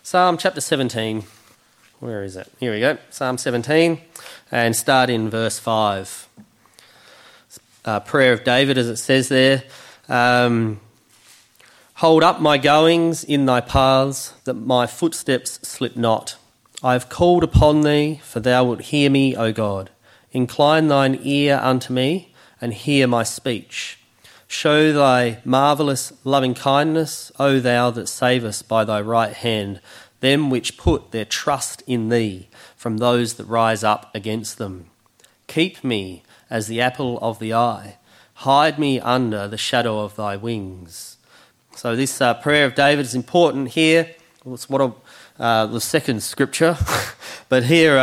Psalm chapter 17. Where is it? Here we go. Psalm 17, and start in verse 5. Prayer of David, as it says there. Hold up my goings in thy paths, that my footsteps slip not. I have called upon thee, for thou wilt hear me, O God. Incline thine ear unto me, and hear my speech. Show thy marvellous loving kindness, O thou that savest by thy right hand, them which put their trust in thee, from those that rise up against them. Keep me as the apple of the eye. Hide me under the shadow of thy wings. So this prayer of David is important here. It's the second scripture. But here,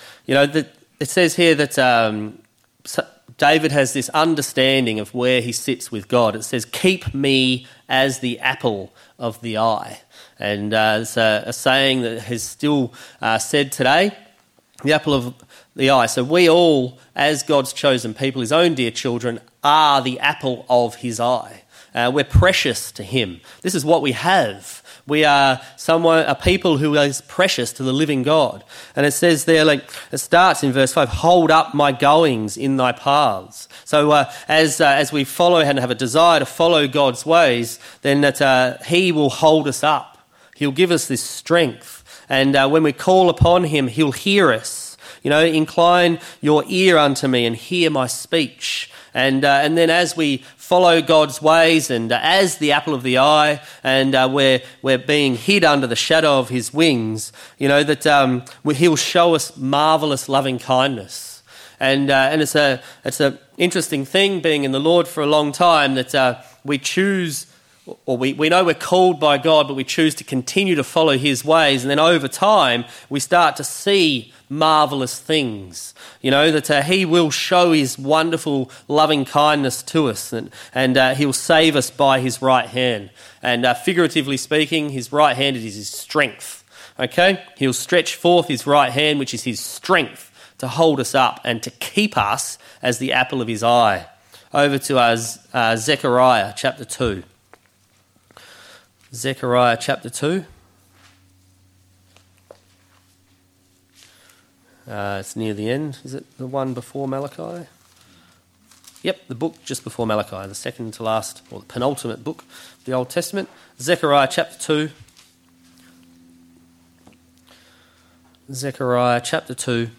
it says here that David has this understanding of where he sits with God. It says, keep me as the apple of the eye. And it's a saying that is still said today, the apple of the eye. So we all, as God's chosen people, his own dear children, are the apple of his eye. We're precious to him. This is what we have. We are a people who is precious to the living God. And it says there, it starts in verse 5, hold up my goings in thy paths. So as we follow and have a desire to follow God's ways, then that he will hold us up. He'll give us this strength. And when we call upon him, he'll hear us. Incline your ear unto me and hear my speech. And then as we follow God's ways and as the apple of the eye and we're being hid under the shadow of his wings, that he'll show us marvellous loving kindness. And it's an interesting thing being in the Lord for a long time that we choose, or we know we're called by God, but we choose to continue to follow his ways. And then over time, we start to see marvellous things, that he will show his wonderful loving kindness to us and he'll save us by his right hand. And figuratively speaking, his right hand is his strength, okay? He'll stretch forth his right hand, which is his strength, to hold us up and to keep us as the apple of his eye. Over to Zechariah chapter 2. Zechariah chapter 2. It's near the end. Is it the one before Malachi? Yep, the book just before Malachi, the second to last, or the penultimate book of the Old Testament. Zechariah chapter 2. Zechariah chapter 2.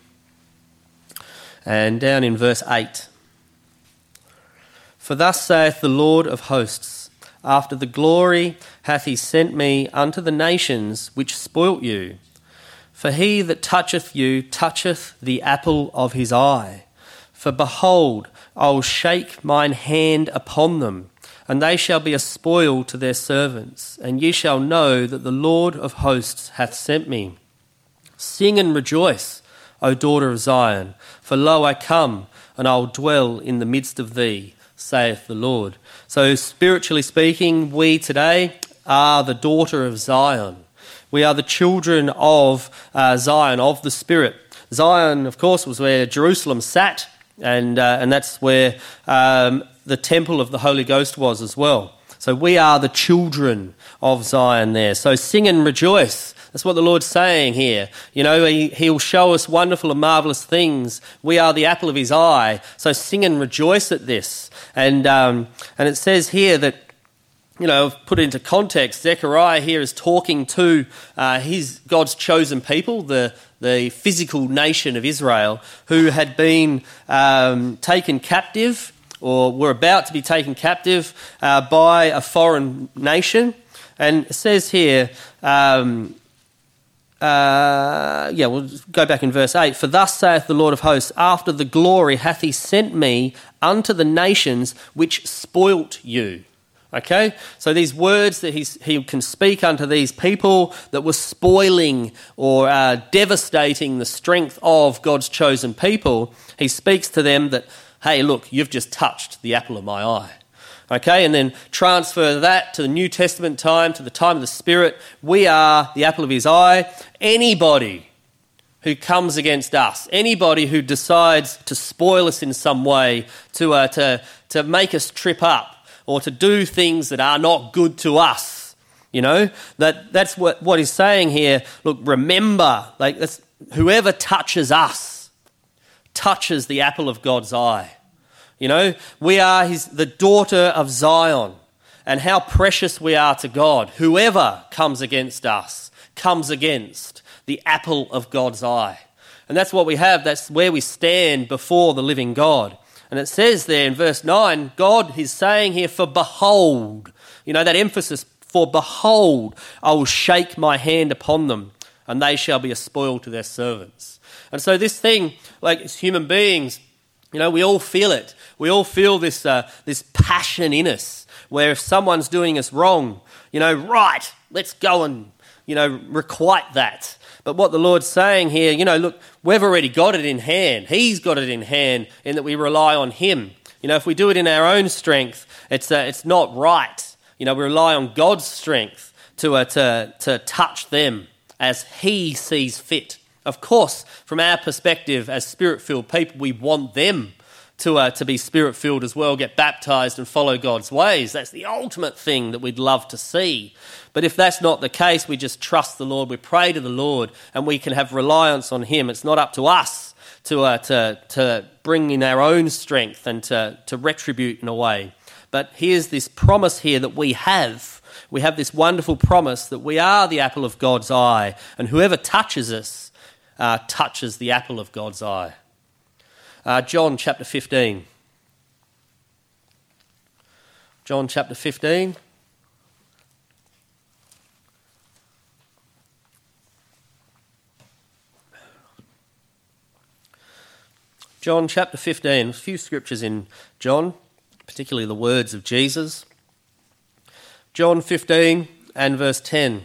And down in verse 8. For thus saith the Lord of hosts, after the glory hath he sent me unto the nations which spoilt you. For he that toucheth you toucheth the apple of his eye. For behold, I will shake mine hand upon them, and they shall be a spoil to their servants. And ye shall know that the Lord of hosts hath sent me. Sing and rejoice, O daughter of Zion, for lo, I come, and I will dwell in the midst of thee, saith the Lord. So spiritually speaking, we today are the daughter of Zion. We are the children of Zion, of the Spirit. Zion, of course, was where Jerusalem sat, and that's where the temple of the Holy Ghost was as well. So we are the children of Zion there. So sing and rejoice. That's what the Lord's saying here. He'll show us wonderful and marvellous things. We are the apple of his eye. So sing and rejoice at this. And it says here that, put it into context, Zechariah here is talking to God's chosen people, the physical nation of Israel, who had been taken captive or were about to be taken captive by a foreign nation. And it says here, we'll go back in verse 8. For thus saith the Lord of hosts, after the glory hath he sent me unto the nations which spoilt you. Okay, so these words that he can speak unto these people that were spoiling or devastating the strength of God's chosen people, he speaks to them that, hey, look, you've just touched the apple of my eye. Okay, and then transfer that to the New Testament time, to the time of the Spirit. We are the apple of his eye. Anybody who comes against us, anybody who decides to spoil us in some way, to make us trip up, or to do things that are not good to us, You know, that's what he's saying here. Look, remember, whoever touches us touches the apple of God's eye. You know, we are the daughter of Zion, and how precious we are to God. Whoever comes against us comes against the apple of God's eye. And that's what we have. That's where we stand before the living God. And it says there in verse 9, God is saying here, for behold, you know, that emphasis, for behold, I will shake my hand upon them, and they shall be a spoil to their servants. And so this thing, like as human beings, you know, we all feel it. We all feel this passion in us, where if someone's doing us wrong, you know, right, let's go and, you know, requite that. But what the Lord's saying here, you know, look, we've already got it in hand. He's got it in hand in that we rely on him. You know, if we do it in our own strength, it's not right. You know, we rely on God's strength to touch them as he sees fit. Of course, from our perspective as Spirit-filled people, we want them to be Spirit-filled as well, get baptised and follow God's ways. That's the ultimate thing that we'd love to see. But if that's not the case, we just trust the Lord, we pray to the Lord, and we can have reliance on him. It's not up to us to bring in our own strength and to retribute in a way. But here's this promise here that we have. We have this wonderful promise that we are the apple of God's eye, and whoever touches us touches the apple of God's eye. John chapter 15. John chapter 15. John chapter 15. A few scriptures in John, particularly the words of Jesus. John 15 and verse 10.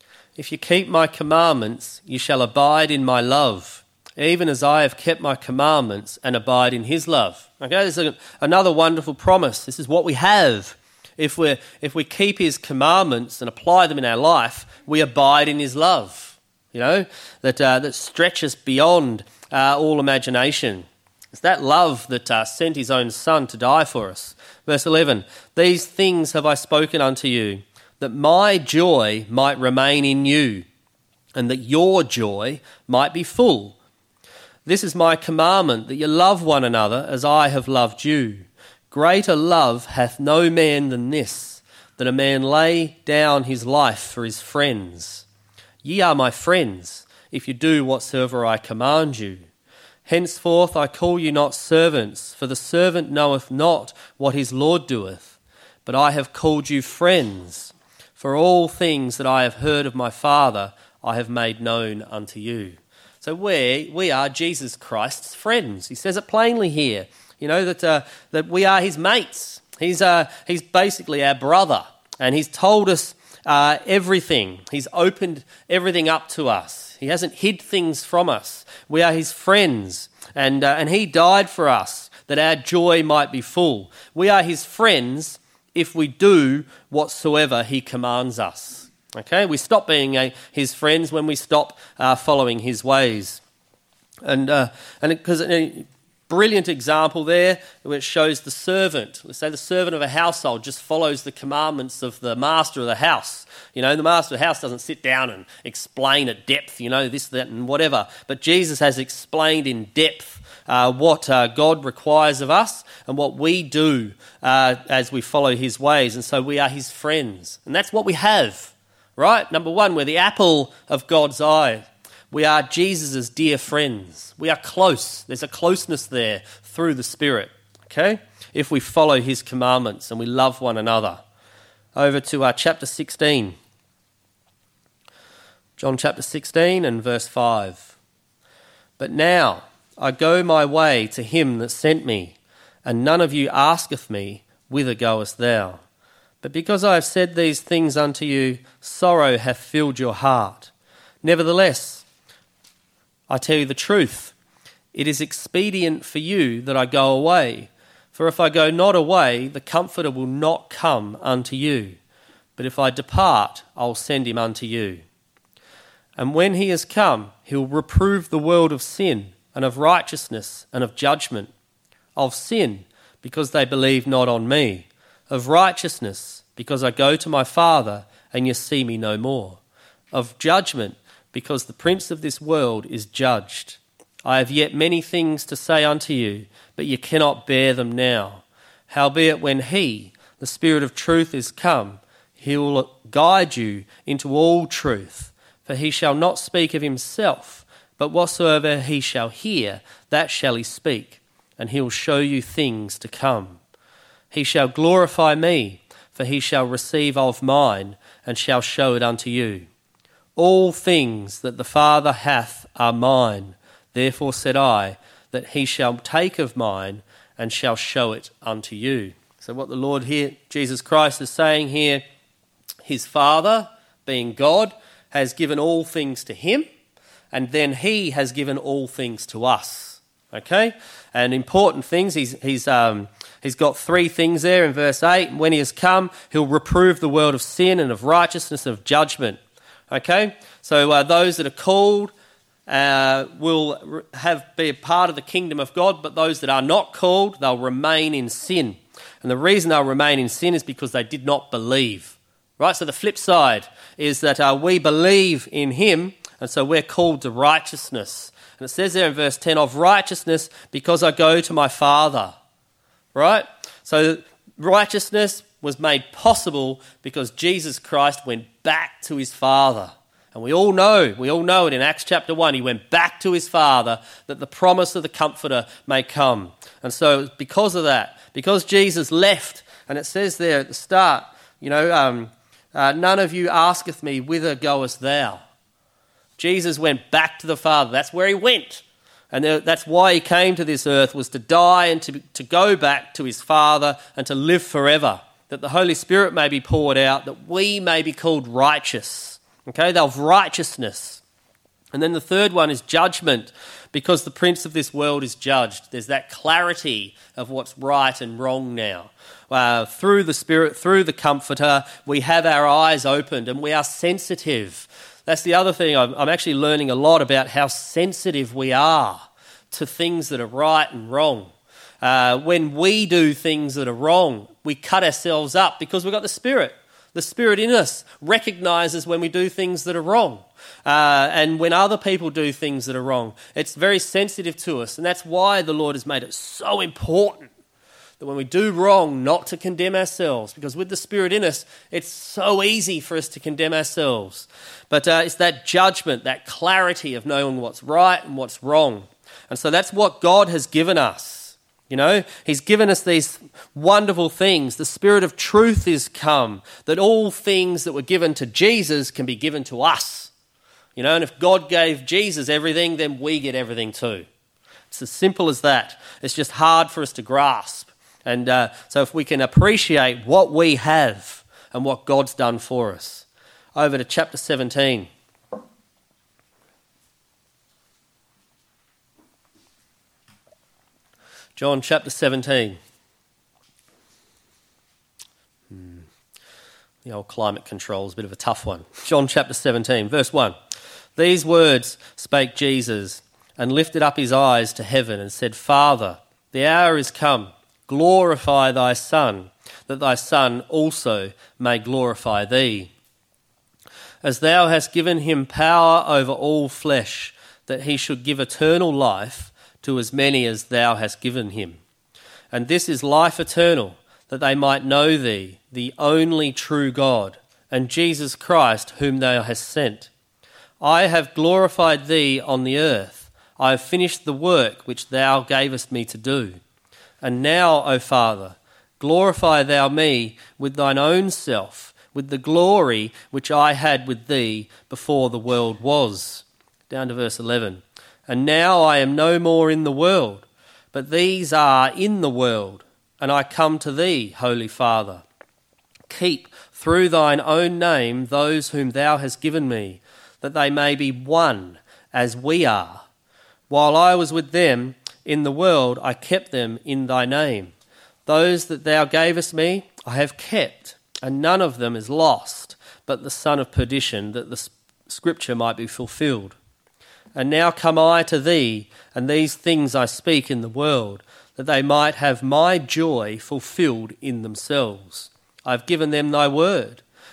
If you keep my commandments, you shall abide in my love, even as I have kept my commandments and abide in his love. Okay, there's another wonderful promise. This is what we have. If we keep his commandments and apply them in our life, we abide in his love. You know, that stretches beyond all imagination. It's that love that sent his own Son to die for us. Verse 11, these things have I spoken unto you, that my joy might remain in you, and that your joy might be full. This is my commandment, that you love one another as I have loved you. Greater love hath no man than this, that a man lay down his life for his friends. Ye are my friends, if you do whatsoever I command you. Henceforth I call you not servants, for the servant knoweth not what his Lord doeth. But I have called you friends, for all things that I have heard of my Father I have made known unto you. So we are Jesus Christ's friends. He says it plainly here, you know, that we are his mates. He's basically our brother, and he's told us everything. He's opened everything up to us. He hasn't hid things from us. We are his friends, and he died for us that our joy might be full. We are his friends if we do whatsoever he commands us. Okay, we stop being his friends when we stop following his ways. And because a brilliant example there, which shows the servant. Let's say the servant of a household just follows the commandments of the master of the house. You know, the master of the house doesn't sit down and explain at depth, you know, this, that, and whatever. But Jesus has explained in depth what God requires of us and what we do as we follow his ways. And so we are his friends. And that's what we have, right? Number one, we're the apple of God's eye. We are Jesus' dear friends. We are close. There's a closeness there through the Spirit, okay? If we follow his commandments and we love one another. Over to chapter 16. John chapter 16 and verse 5. But now I go my way to him that sent me, and none of you asketh me, whither goest thou? But because I have said these things unto you, sorrow hath filled your heart. Nevertheless, I tell you the truth, it is expedient for you that I go away. For if I go not away, the Comforter will not come unto you. But if I depart, I'll send him unto you. And when he is come, he'll reprove the world of sin, and of righteousness, and of judgment. Of sin, because they believe not on me. Of righteousness, because I go to my Father, and you see me no more. Of judgment, because the prince of this world is judged. I have yet many things to say unto you, but you cannot bear them now. Howbeit when he, the Spirit of truth, is come, he will guide you into all truth. For he shall not speak of himself, but whatsoever he shall hear, that shall he speak, and he will show you things to come. He shall glorify me, for he shall receive of mine, and shall show it unto you. All things that the Father hath are mine. Therefore said I, that he shall take of mine, and shall show it unto you. So what the Lord here, Jesus Christ, is saying here, his Father, being God, has given all things to him, and then he has given all things to us. Okay? And important things, he's got three things there in verse 8. When he has come, he'll reprove the world of sin and of righteousness and of judgment. Okay? So those that are called will be a part of the kingdom of God, but those that are not called, they'll remain in sin. And the reason they'll remain in sin is because they did not believe. Right? So the flip side is that we believe in him, and so we're called to righteousness. And it says there in verse 10, of righteousness because I go to my Father. Right? So righteousness was made possible because Jesus Christ went back to his Father. And we all know it in Acts chapter 1. He went back to his Father that the promise of the Comforter may come. And so because of that, because Jesus left, and it says there at the start, none of you asketh me, whither goest thou? Jesus went back to the Father. That's where he went. And that's why he came to this earth, was to die and to go back to his Father and to live forever, that the Holy Spirit may be poured out, that we may be called righteous. Okay, they'll have righteousness. And then the third one is judgment, because the prince of this world is judged. There's that clarity of what's right and wrong now. Through the Spirit, through the Comforter, we have our eyes opened and we are sensitive. That's the other thing. I'm actually learning a lot about how sensitive we are to things that are right and wrong. When we do things that are wrong, we cut ourselves up because we've got the Spirit. The Spirit in us recognises when we do things that are wrong. And when other people do things that are wrong, it's very sensitive to us. And that's why the Lord has made it so important that when we do wrong, not to condemn ourselves. Because with the Spirit in us, it's so easy for us to condemn ourselves. But it's that judgment, that clarity of knowing what's right and what's wrong. And so that's what God has given us. He's given us these wonderful things. The Spirit of truth is come, that all things that were given to Jesus can be given to us. And if God gave Jesus everything, then we get everything too. It's as simple as that. It's just hard for us to grasp. And so if we can appreciate what we have and what God's done for us. Over to chapter 17. John chapter 17. The old climate control is a bit of a tough one. John chapter 17, verse 1. These words spake Jesus, and lifted up his eyes to heaven, and said, Father, the hour is come. Glorify thy Son, that thy Son also may glorify thee. As thou hast given him power over all flesh, that he should give eternal life to as many as thou hast given him. And this is life eternal, that they might know thee, the only true God, and Jesus Christ, whom thou hast sent. I have glorified thee on the earth. I have finished the work which thou gavest me to do. And now, O Father, glorify thou me with thine own self, with the glory which I had with thee before the world was. Down to verse 11. And now I am no more in the world, but these are in the world, and I come to thee, Holy Father. Keep through thine own name those whom thou hast given me, that they may be one as we are. While I was with them in the world, I kept them in thy name. Those that thou gavest me, I have kept, and none of them is lost, but the son of perdition, that the scripture might be fulfilled. And now come I to thee, and these things I speak in the world, that they might have my joy fulfilled in themselves. I have given them thy word,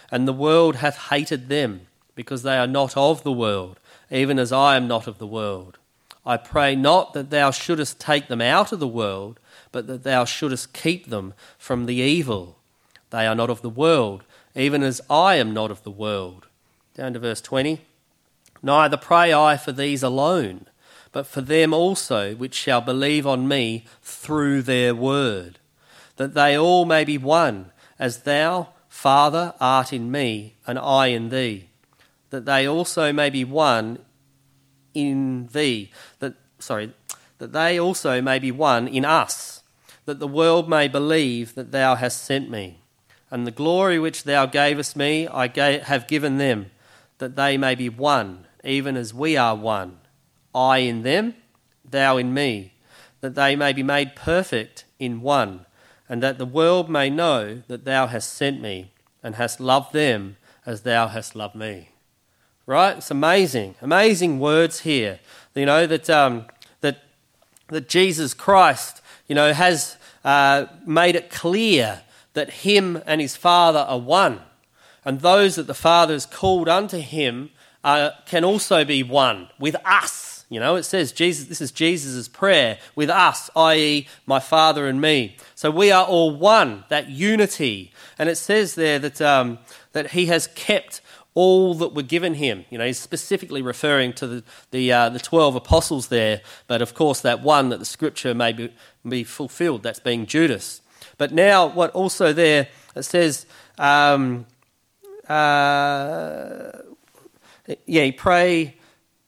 and the world hath hated them, because they are not of the world, even as I am not of the world. I pray not that thou shouldest take them out of the world, but that thou shouldest keep them from the evil. They are not of the world, even as I am not of the world. Down to verse 20. Neither pray I for these alone, but for them also which shall believe on me through their word, that they all may be one, as thou, Father, art in me, and I in thee, that they also may be one in thee, that they also may be one in us, that the world may believe that thou hast sent me. And the glory which thou gavest me I have given them, that they may be one, even as we are one, I in them, thou in me, that they may be made perfect in one, and that the world may know that thou hast sent me, and hast loved them as thou hast loved me. Right? It's amazing. Amazing words here. You know, that Jesus Christ, you know, has made it clear that him and his Father are one. And those that the Father has called unto him can also be one with us. You know, it says this is Jesus' prayer with us, i.e. my Father and me. So we are all one, that unity. And it says there that he has kept all that were given him. You know, he's specifically referring to the 12 apostles there, but of course that one that the scripture may be fulfilled, that's being Judas. But now what also there, it says, he pray,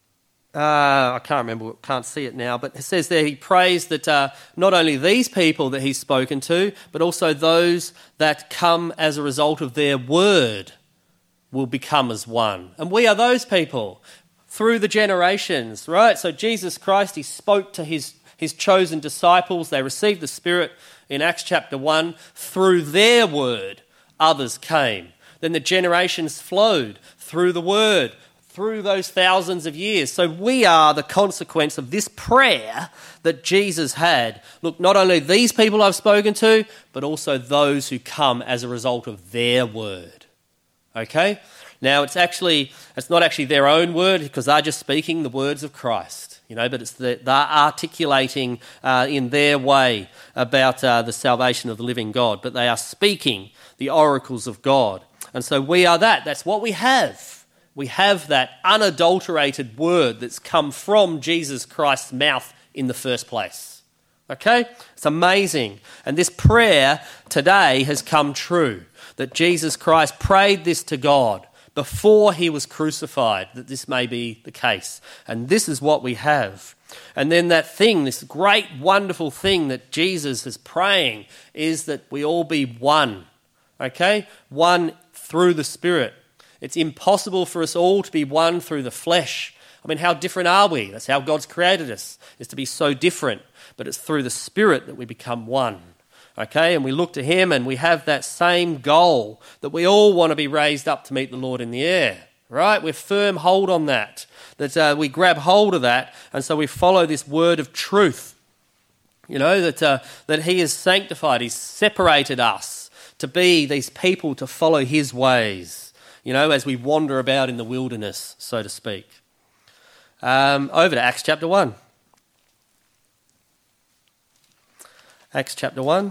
I can't remember, can't see it now, but it says there he prays that not only these people that he's spoken to, but also those that come as a result of their word will become as one. And we are those people through the generations, right? So Jesus Christ, he spoke to his chosen disciples. They received the Spirit in Acts chapter 1. Through their word, others came. Then the generations flowed through the word, through those thousands of years. So we are the consequence of this prayer that Jesus had. Look, not only these people I've spoken to, but also those who come as a result of their word. Okay? Now, it's not actually their own word, because they're just speaking the words of Christ, you know, but they're articulating in their way about the salvation of the living God, but they are speaking the oracles of God. And so we are that. That's what we have. We have that unadulterated word that's come from Jesus Christ's mouth in the first place. Okay? It's amazing. And this prayer today has come true, that Jesus Christ prayed this to God before he was crucified, that this may be the case. And this is what we have. And then that thing, this great, wonderful thing that Jesus is praying, is that we all be one. Okay? One through the Spirit. It's impossible for us all to be one through the flesh. I mean, how different are we? That's how God's created us, is to be so different. But it's through the Spirit that we become one. Okay, and we look to him and we have that same goal, that we all want to be raised up to meet the Lord in the air, right? We're firm hold on that we grab hold of that, and so we follow this word of truth, you know, that he has sanctified, he's separated us to be these people to follow his ways, you know, as we wander about in the wilderness, so to speak. Over to Acts chapter 1. Acts chapter 1.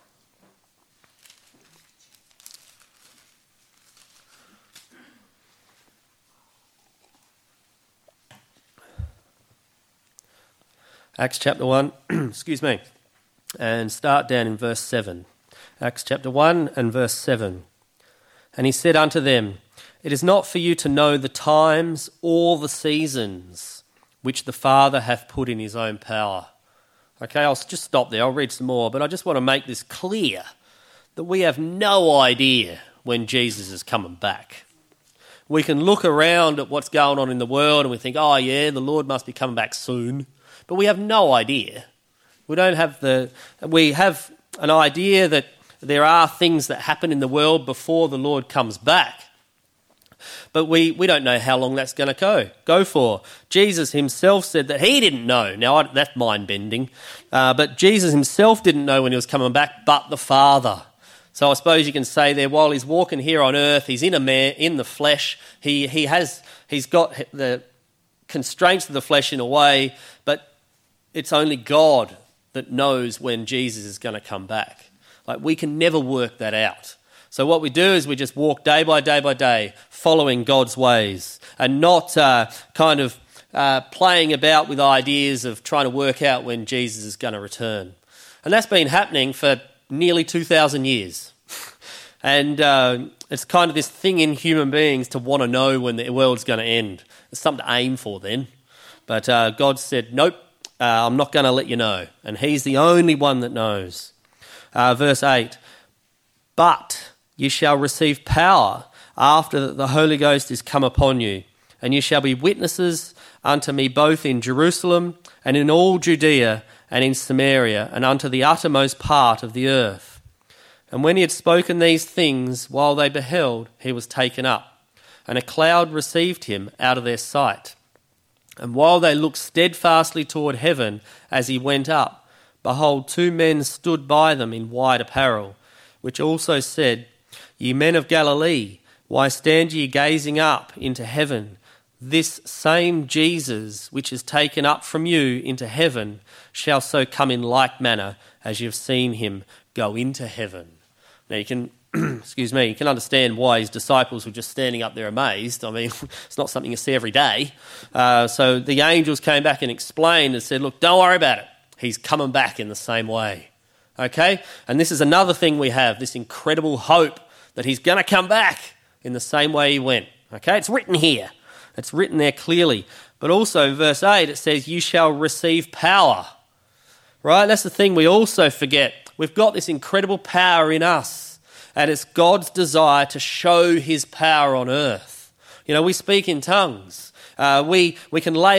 Acts chapter 1, excuse me, and start down in verse 7. Acts chapter 1 and verse 7. And he said unto them, It is not for you to know the times or the seasons which the Father hath put in his own power. Okay, I'll just stop there. I'll read some more, but I just want to make this clear that we have no idea when Jesus is coming back. We can look around at what's going on in the world and we think, oh yeah, the Lord must be coming back soon. But we have no idea. We have an idea that there are things that happen in the world before the Lord comes back. But we don't know how long that's going to go for. Jesus himself said that he didn't know. Now, that's mind-bending. But Jesus himself didn't know when he was coming back, but the Father. So I suppose you can say there, while he's walking here on earth, he's in a man, in the flesh. He's got the constraints of the flesh in a way, but it's only God that knows when Jesus is going to come back. Like, we can never work that out. So what we do is we just walk day by day by day, following God's ways, and not playing about with ideas of trying to work out when Jesus is going to return. And that's been happening for nearly 2,000 years. And it's kind of this thing in human beings to want to know when the world's going to end. It's something to aim for then. But God said, nope, I'm not going to let you know. And he's the only one that knows. Verse 8, but you shall receive power after that the Holy Ghost is come upon you, and you shall be witnesses unto me both in Jerusalem and in all Judea and in Samaria and unto the uttermost part of the earth. And when he had spoken these things, while they beheld, he was taken up, and a cloud received him out of their sight. And while they looked steadfastly toward heaven as he went up, behold, 2 men stood by them in white apparel, which also said, Ye men of Galilee, why stand ye gazing up into heaven? This same Jesus, which is taken up from you into heaven, shall so come in like manner as you have seen him go into heaven. Now you can, you can understand why his disciples were just standing up there amazed. I mean, it's not something you see every day. So the angels came back and explained and said, look, don't worry about it. He's coming back in the same way. Okay? And this is another thing we have, this incredible hope that he's going to come back in the same way he went. Okay? It's written here. It's written there clearly. But also, verse 8, it says, you shall receive power. Right? That's the thing we also forget. We've got this incredible power in us, and it's God's desire to show his power on earth. You know, we speak in tongues. We can lay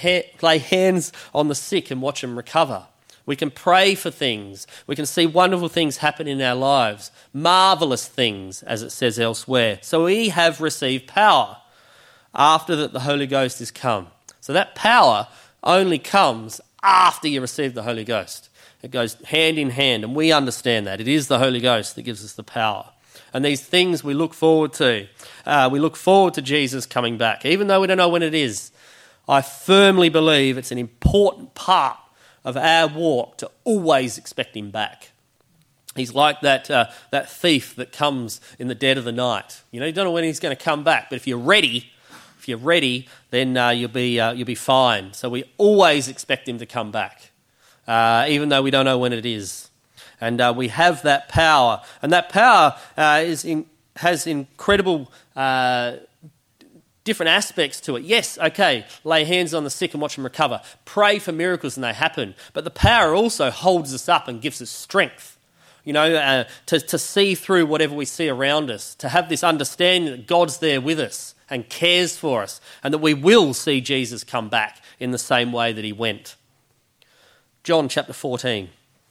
hands on the sick and watch them recover. We can pray for things. We can see wonderful things happen in our lives, marvellous things, as it says elsewhere. So we have received power after that the Holy Ghost is come. So that power only comes after you receive the Holy Ghost. It goes hand in hand, and we understand that. It is the Holy Ghost that gives us the power. And these things we look forward to. We look forward to Jesus coming back, even though we don't know when it is. I firmly believe it's an important part of our walk to always expect him back. He's like that thief that comes in the dead of the night. You know, you don't know when he's going to come back, but if you're ready, then you'll be fine. So we always expect him to come back, even though we don't know when it is. And we have that power, and that power has incredible different aspects to it. Yes, okay, lay hands on the sick and watch them recover. Pray for miracles and they happen. But the power also holds us up and gives us strength, you know, to see through whatever we see around us, to have this understanding that God's there with us and cares for us, and that we will see Jesus come back in the same way that he went. John chapter 14.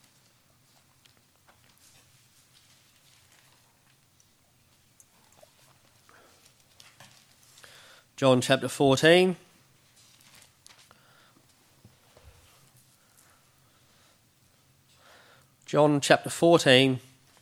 John chapter 14. John chapter 14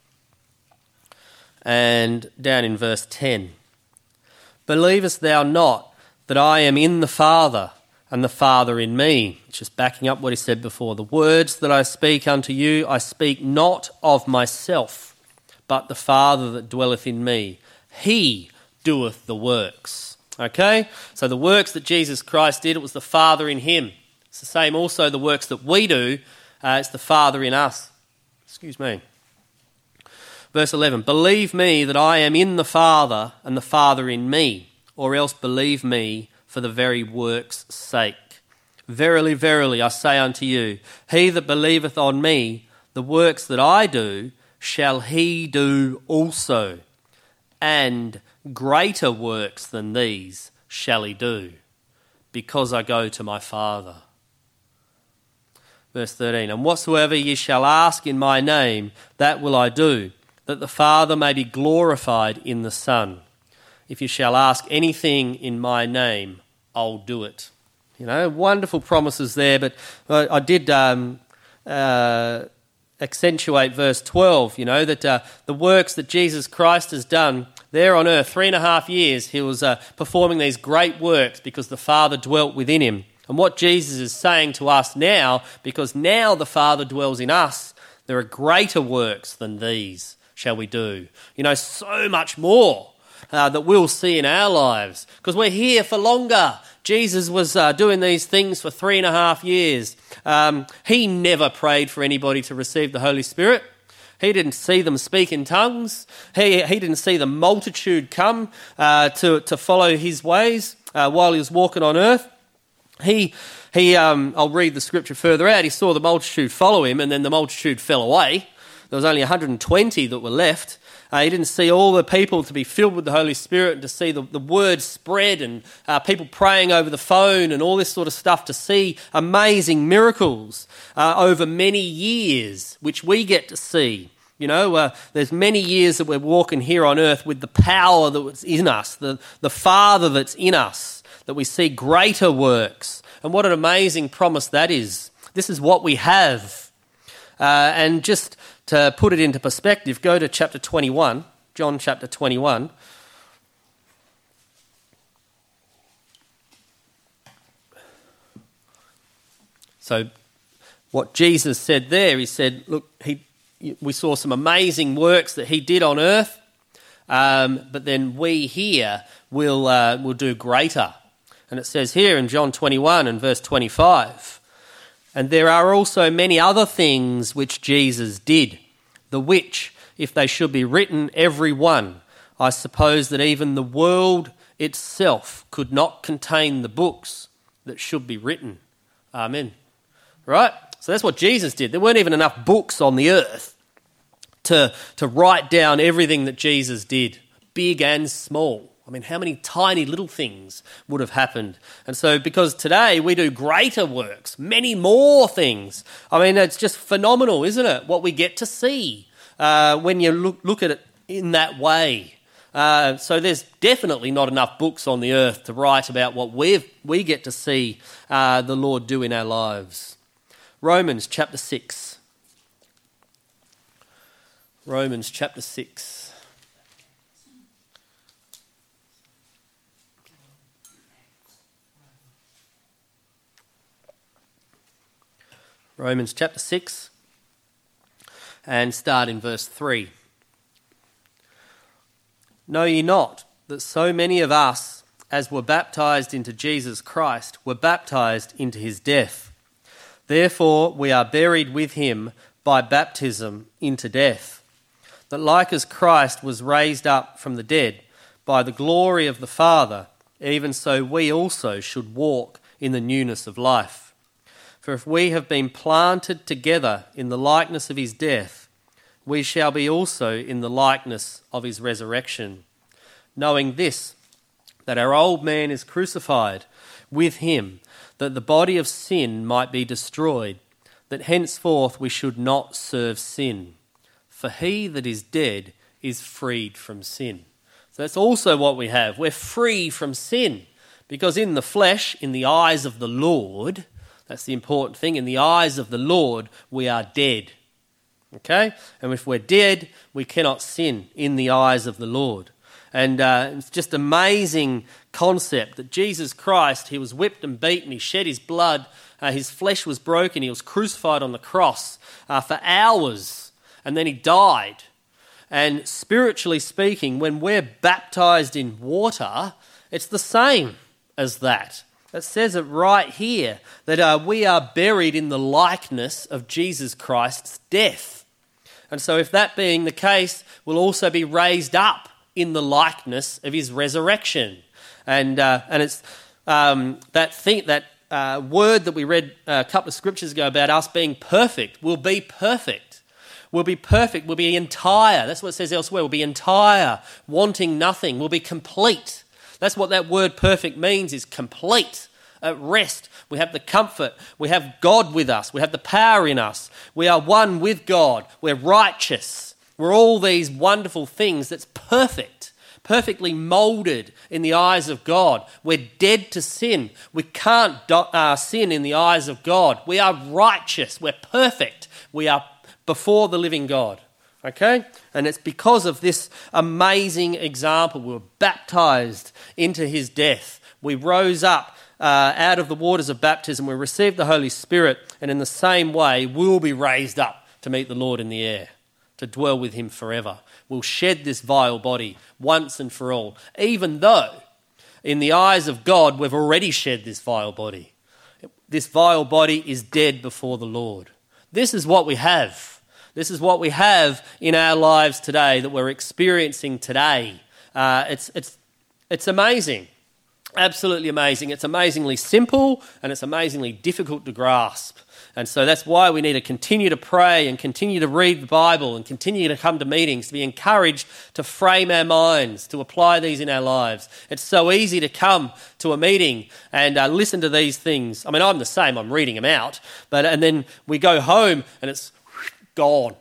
and down in verse 10. Believest thou not that I am in the Father and the Father in me? Just backing up what he said before. The words that I speak unto you, I speak not of myself, but the Father that dwelleth in me. He doeth the works. Okay? So the works that Jesus Christ did, it was the Father in him. It's the same also the works that we do, it's the Father in us. Excuse me. Verse 11, believe me that I am in the Father and the Father in me, or else believe me for the very works' sake. Verily, verily, I say unto you, he that believeth on me, the works that I do, shall he do also, and greater works than these shall he do, because I go to my Father. Verse 13, and whatsoever ye shall ask in my name, that will I do, that the Father may be glorified in the Son. If you shall ask anything in my name, I'll do it. You know, wonderful promises there, but I did accentuate verse 12, that the works that Jesus Christ has done there on earth, 3.5 years, he was performing these great works because the Father dwelt within him. And what Jesus is saying to us now, because now the Father dwells in us, there are greater works than these shall we do. So much more that we'll see in our lives, because we're here for longer. Jesus was doing these things for 3.5 years. He never prayed for anybody to receive the Holy Spirit. He didn't see them speak in tongues. He didn't see the multitude come to follow his ways while he was walking on earth. I'll read the scripture further out. He saw the multitude follow him, and then the multitude fell away. There was only 120 that were left. He didn't see all the people to be filled with the Holy Spirit and to see the word spread and people praying over the phone and all this sort of stuff, to see amazing miracles over many years, which we get to see. There's many years that we're walking here on earth with the power that's in us, the Father that's in us, that we see greater works. And what an amazing promise that is. This is what we have. And just to put it into perspective, go to chapter 21, John chapter 21. So what Jesus said there, he said, look, we saw some amazing works that he did on earth, but then we here will do greater. And it says here in John 21 and verse 25, and there are also many other things which Jesus did, the which, if they should be written every one, I suppose that even the world itself could not contain the books that should be written. Amen. Right? So that's what Jesus did. There weren't even enough books on the earth to write down everything that Jesus did, big and small. I mean, how many tiny little things would have happened? And so because today we do greater works, many more things. I mean, it's just phenomenal, isn't it, what we get to see when you look at it in that way. So there's definitely not enough books on the earth to write about what we get to see the Lord do in our lives. Romans chapter 6. Romans chapter 6. Romans chapter 6, and start in verse 3. Know ye not that so many of us, as were baptized into Jesus Christ, were baptized into his death? Therefore we are buried with him by baptism into death, that like as Christ was raised up from the dead by the glory of the Father, even so we also should walk in the newness of life. For if we have been planted together in the likeness of his death, we shall be also in the likeness of his resurrection, knowing this, that our old man is crucified with him, that the body of sin might be destroyed, that henceforth we should not serve sin. For he that is dead is freed from sin. So that's also what we have. We're free from sin, because in the flesh, in the eyes of the Lord, that's the important thing. In the eyes of the Lord, we are dead. Okay? And if we're dead, we cannot sin in the eyes of the Lord. And it's just amazing concept that Jesus Christ, he was whipped and beaten, he shed his blood, his flesh was broken, he was crucified on the cross for hours, and then he died. And spiritually speaking, when we're baptized in water, it's the same as that. It says it right here, that we are buried in the likeness of Jesus Christ's death. And so if that being the case, we'll also be raised up in the likeness of his resurrection. And it's that word that we read a couple of scriptures ago about us being perfect. We'll be perfect. We'll be perfect. We'll be entire. That's what it says elsewhere. We'll be entire, wanting nothing. We'll be complete. That's what that word perfect means, is complete, at rest. We have the comfort. We have God with us. We have the power in us. We are one with God. We're righteous. We're all these wonderful things that's perfect, perfectly moulded in the eyes of God. We're dead to sin. We can't sin in the eyes of God. We are righteous. We're perfect. We are before the living God. Okay? And it's because of this amazing example. We were baptized into his death. We rose up out of the waters of baptism. We received the Holy Spirit. And in the same way, we'll be raised up to meet the Lord in the air, to dwell with him forever. We'll shed this vile body once and for all, even though in the eyes of God we've already shed this vile body. This vile body is dead before the Lord. This is what we have. This is what we have in our lives today, that we're experiencing today. It's amazing, absolutely amazing. It's amazingly simple and it's amazingly difficult to grasp. And so that's why we need to continue to pray and continue to read the Bible and continue to come to meetings, to be encouraged to frame our minds, to apply these in our lives. It's so easy to come to a meeting and listen to these things. I mean, I'm the same. I'm reading them out. And then we go home and it's gone.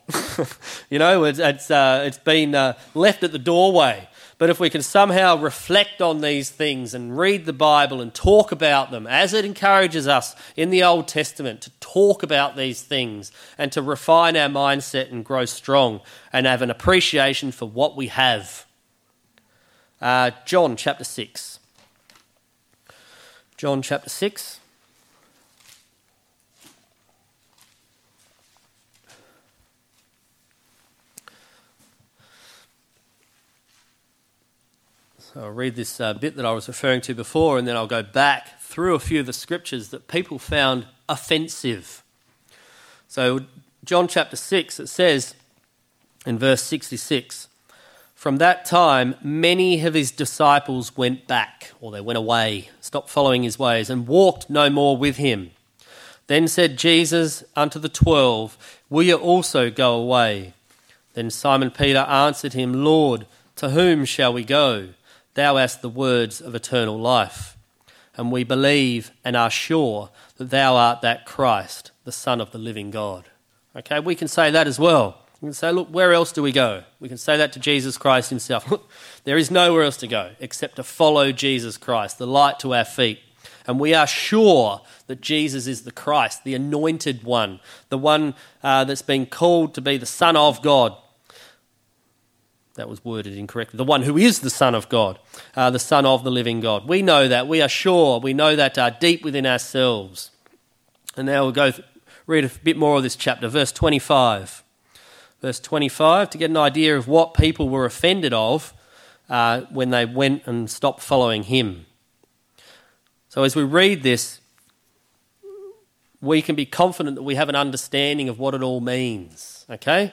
It's been left at the doorway. But if we can somehow reflect on these things and read the Bible and talk about them, as it encourages us in the Old Testament to talk about these things and to refine our mindset and grow strong and have an appreciation for what we have. John chapter 6. John chapter 6. I'll read this bit that I was referring to before, and then I'll go back through a few of the scriptures that people found offensive. So John chapter 6, it says in verse 66, "From that time many of his disciples went back," or they went away, stopped following his ways, "and walked no more with him. Then said Jesus unto the 12, Will ye also go away? Then Simon Peter answered him, Lord, to whom shall we go? Thou hast the words of eternal life, and we believe and are sure that thou art that Christ, the Son of the living God." Okay, we can say that as well. We can say, look, where else do we go? We can say that to Jesus Christ himself. There is nowhere else to go except to follow Jesus Christ, the light to our feet. And we are sure that Jesus is the Christ, the anointed one, the one that's been called to be the Son of God. That was worded incorrectly. The one who is the Son of God, the Son of the living God. We know that. We are sure. We know that deep within ourselves. And now we'll go read a bit more of this chapter. Verse 25. Verse 25, to get an idea of what people were offended of when they went and stopped following him. So as we read this, we can be confident that we have an understanding of what it all means. Okay?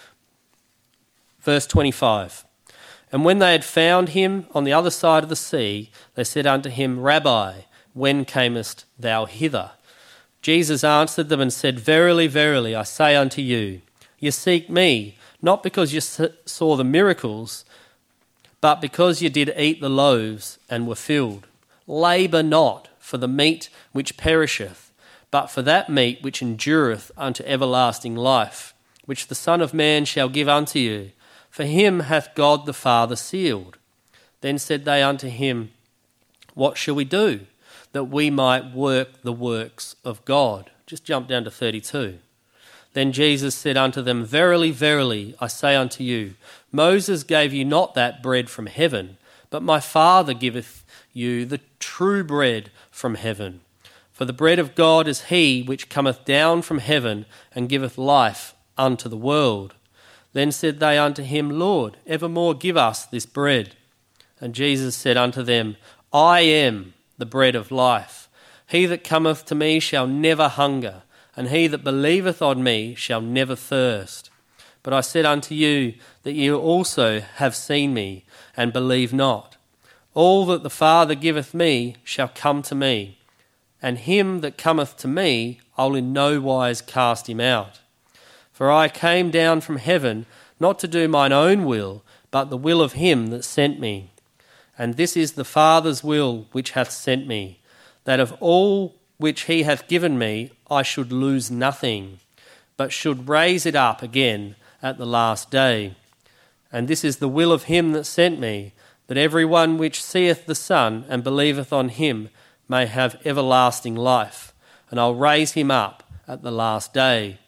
Verse 25, "And when they had found him on the other side of the sea, they said unto him, Rabbi, when camest thou hither? Jesus answered them and said, Verily, verily, I say unto you, ye seek me, not because ye saw the miracles, but because ye did eat the loaves and were filled. Labour not for the meat which perisheth, but for that meat which endureth unto everlasting life, which the Son of Man shall give unto you. For him hath God the Father sealed. Then said they unto him, What shall we do, that we might work the works of God?" Just jump down to 32. "Then Jesus said unto them, Verily, verily, I say unto you, Moses gave you not that bread from heaven, but my Father giveth you the true bread from heaven. For the bread of God is he which cometh down from heaven and giveth life unto the world. Then said they unto him, Lord, evermore give us this bread. And Jesus said unto them, I am the bread of life. He that cometh to me shall never hunger, and he that believeth on me shall never thirst. But I said unto you that ye also have seen me, and believe not. All that the Father giveth me shall come to me, and him that cometh to me I'll in no wise cast him out. For I came down from heaven, not to do mine own will, but the will of him that sent me. And this is the Father's will which hath sent me, that of all which he hath given me I should lose nothing, but should raise it up again at the last day. And this is the will of him that sent me, that every one which seeth the Son and believeth on him may have everlasting life, and I'll raise him up at the last day.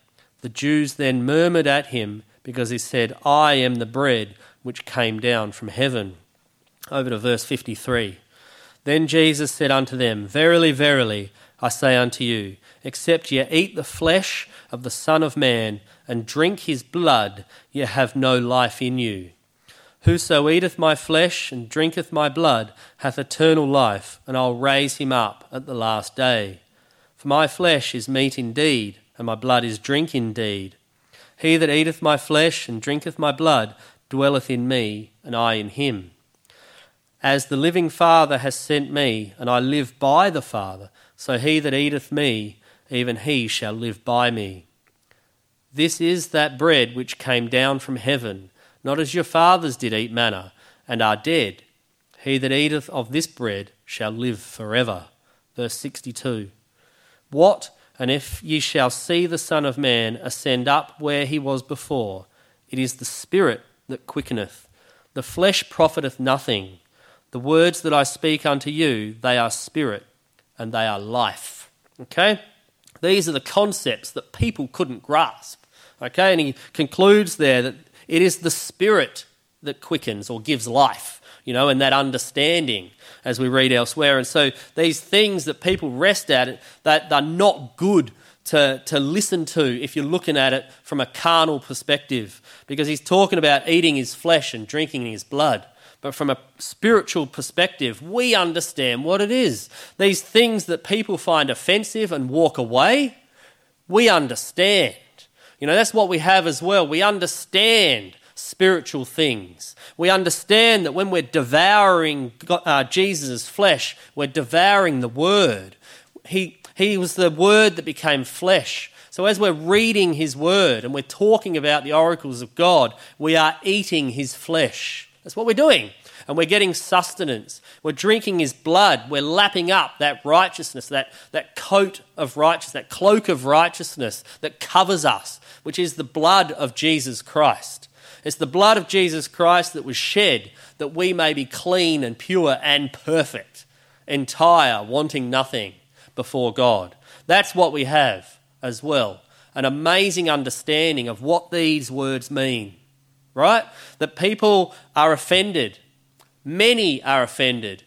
The Jews then murmured at him because he said, I am the bread which came down from heaven. Over to verse 53. Then Jesus said unto them, Verily, verily, I say unto you, except ye eat the flesh of the Son of Man and drink his blood, ye have no life in you. Whoso eateth my flesh and drinketh my blood hath eternal life, and I'll raise him up at the last day. For my flesh is meat indeed, and my blood is drink indeed. He that eateth my flesh and drinketh my blood dwelleth in me, and I in him. As the living Father has sent me, and I live by the Father, so he that eateth me, even he shall live by me. This is that bread which came down from heaven, not as your fathers did eat manna, and are dead. He that eateth of this bread shall live forever. Verse 62. What? And if ye shall see the Son of Man ascend up where he was before, it is the Spirit that quickeneth. The flesh profiteth nothing. The words that I speak unto you, they are spirit and they are life. Okay? These are the concepts that people couldn't grasp. Okay? And he concludes there that it is the Spirit that quickens or gives life, and that understanding as we read elsewhere. And so these things that people rest at, that are not good to listen to if you're looking at it from a carnal perspective, because he's talking about eating his flesh and drinking his blood. But from a spiritual perspective, we understand what it is. These things that people find offensive and walk away, we understand. That's what we have as well. We understand spiritual things. We understand that when we're devouring Jesus' flesh, we're devouring the Word. He was the Word that became flesh. So as we're reading his Word and we're talking about the oracles of God, we are eating his flesh. That's what we're doing. And we're getting sustenance. We're drinking his blood. We're lapping up that righteousness, that coat of righteousness, that cloak of righteousness that covers us, which is the blood of Jesus Christ. It's the blood of Jesus Christ that was shed that we may be clean and pure and perfect, entire, wanting nothing before God. That's what we have as well. An amazing understanding of what these words mean. Right? That people are offended. Many are offended.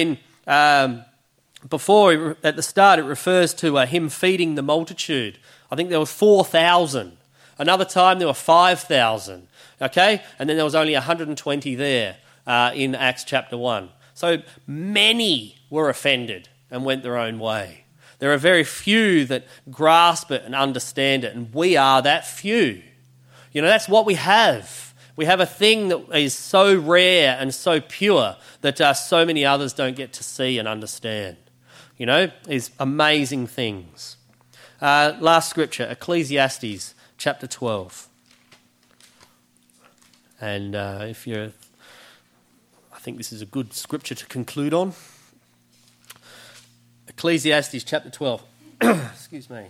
Before, at the start, it refers to him feeding the multitude. I think there were 4,000. Another time there were 5,000. Okay? And then there was only 120 there in Acts chapter 1. So many were offended and went their own way. There are very few that grasp it and understand it, and we are that few. That's what we have. We have a thing that is so rare and so pure that so many others don't get to see and understand. These amazing things. Last scripture, Ecclesiastes chapter 12. And I think this is a good scripture to conclude on. Ecclesiastes chapter 12. Excuse me.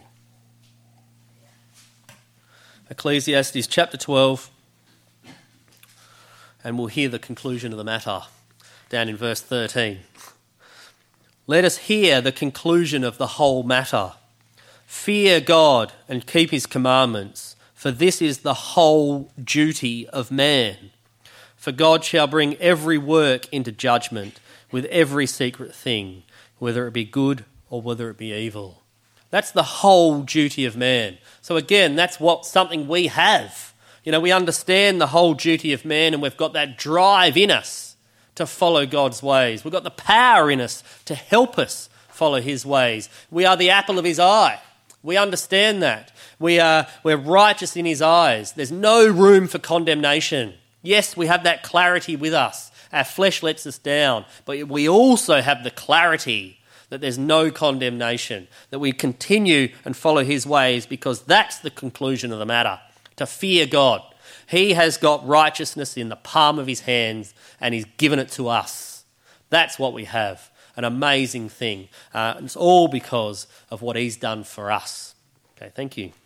Ecclesiastes chapter 12. And we'll hear the conclusion of the matter down in verse 13. Let us hear the conclusion of the whole matter. Fear God and keep his commandments, for this is the whole duty of man. For God shall bring every work into judgment with every secret thing, whether it be good or whether it be evil. That's the whole duty of man. So again, that's something we have. We understand the whole duty of man, and we've got that drive in us to follow God's ways. We've got the power in us to help us follow his ways. We are the apple of his eye. We understand that. We're righteous in his eyes. There's no room for condemnation. Yes, we have that clarity with us. Our flesh lets us down, but we also have the clarity that there's no condemnation, that we continue and follow his ways, because that's the conclusion of the matter. To fear God. He has got righteousness in the palm of his hands, and he's given it to us. That's what we have. An amazing thing. It's all because of what he's done for us. Okay, thank you.